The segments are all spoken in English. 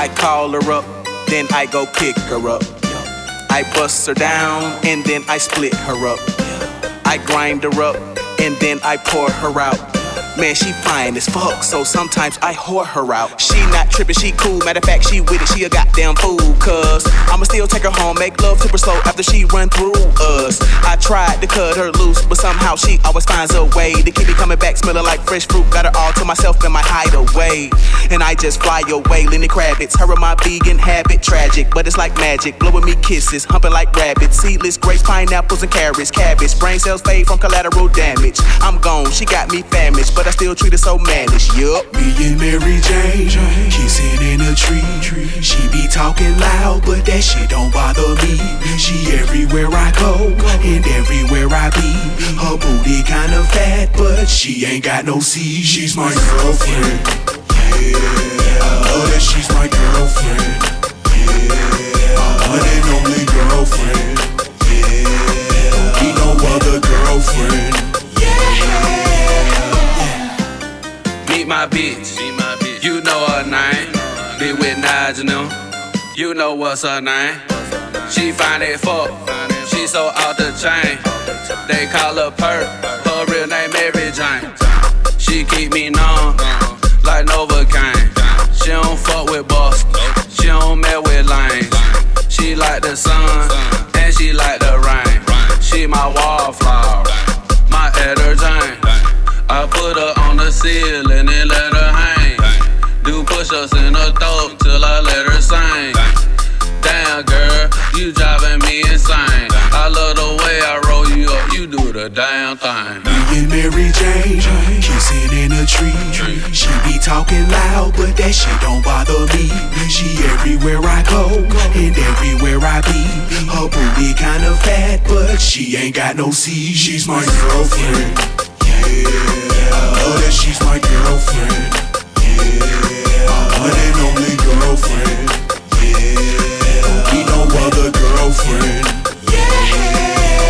I call her up, then I go pick her up. I bust her down, and then I split her up. I grind her up, and then I pour her out. Man, she fine as fuck, so sometimes I whore her out. She not trippin', she cool, matter of fact, she with it, she a goddamn fool. Cause I'ma still take her home, make love to her slow after she run through us. I tried to cut her loose, but somehow she always finds a way to keep me coming back, smelling like fresh fruit. Got her all to myself in my hideaway, and I just fly away. Lenny Kravitz, her and my vegan habit, tragic, but it's like magic, blowing me kisses, humping like rabbits. Seedless grapes, pineapples, and carrots, cabbage. Brain cells fade from collateral damage. I'm gone, she got me famished, but I still treat her so mannish, yup. Me and Mary Jane, kissing in a tree. She be talking loud, but that shit don't bother me. She everywhere I go, and everywhere I be. Her booty kinda fat, but she ain't got no C. She's my girlfriend, yeah. I love that she's my girlfriend, yeah. My one and only girlfriend, yeah. Don't be no other girlfriend, yeah. Meet my bitch, you know her name. Be with Nigel, you know what's her name. She fine as fuck, she so out the chain. They call her Perk, her real name Mary Jane. She keep me numb, like Novocaine. She don't fuck with boss, she don't mess with lanes. She like the sun, and she like the rain. She my wallflower, my Etta Jane. I put her on the ceiling and let her hang. Do push-ups in her throat till I let her sing. Damn girl, you driving me insane. I love the way I roll you up, you do the damn thing. Me and Mary Jane, kissing in a tree. She be talking loud, but that shit don't bother me. She everywhere I go, and everywhere I be. Her booty kinda fat, but she ain't got no C. She's my girlfriend, yeah. I love that she's my girlfriend, yeah. My one and only girlfriend, yeah. Don't be no other girlfriend, yeah.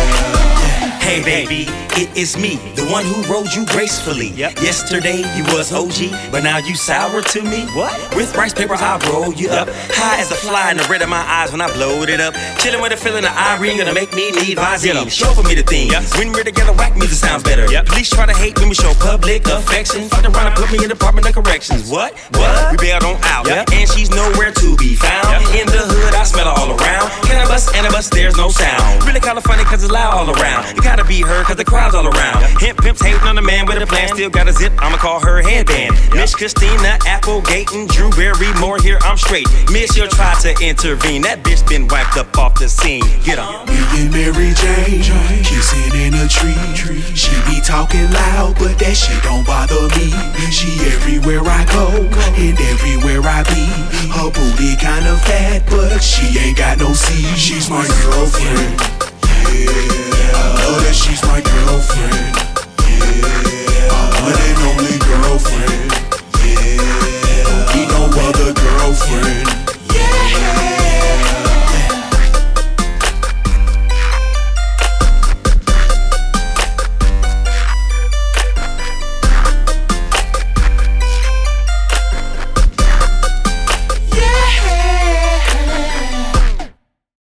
Hey baby, it is me, the one who rode you gracefully. Yesterday you was OG, but now you sour to me. What? With rice paper I roll you up. High as a fly in the red of my eyes when I blowed it up. Chillin' with a feeling of Irene, gonna make me need Visine. Show for me the thing. When we're together, whack music sounds better. Police try to hate when we show public affection. Fuck around and put me in the Department of Corrections. What? We bailed on out, and she's nowhere to be found. In the hood, I smell her all around. Cannabis, Annabis, there's no sound. Really kinda funny cause it's loud all around. You gotta be her cause the crowd's all around. Hemp pimps hating on a man with a plan. Still got a zip, I'ma call her headband. Miss Christina Applegate and Drew Barrymore, here I'm straight. Miss, you'll try to intervene. That bitch been wiped up off the scene. Get on. Me and Mary Jane, kissing in a tree. She be talking loud, but that shit don't bother me. She everywhere I go, and everywhere I be. Her booty kinda fat, but she ain't got no C. She's my girlfriend, yeah. I love that she's my girlfriend, yeah. My one and only girlfriend, yeah. Don't be no other girlfriend,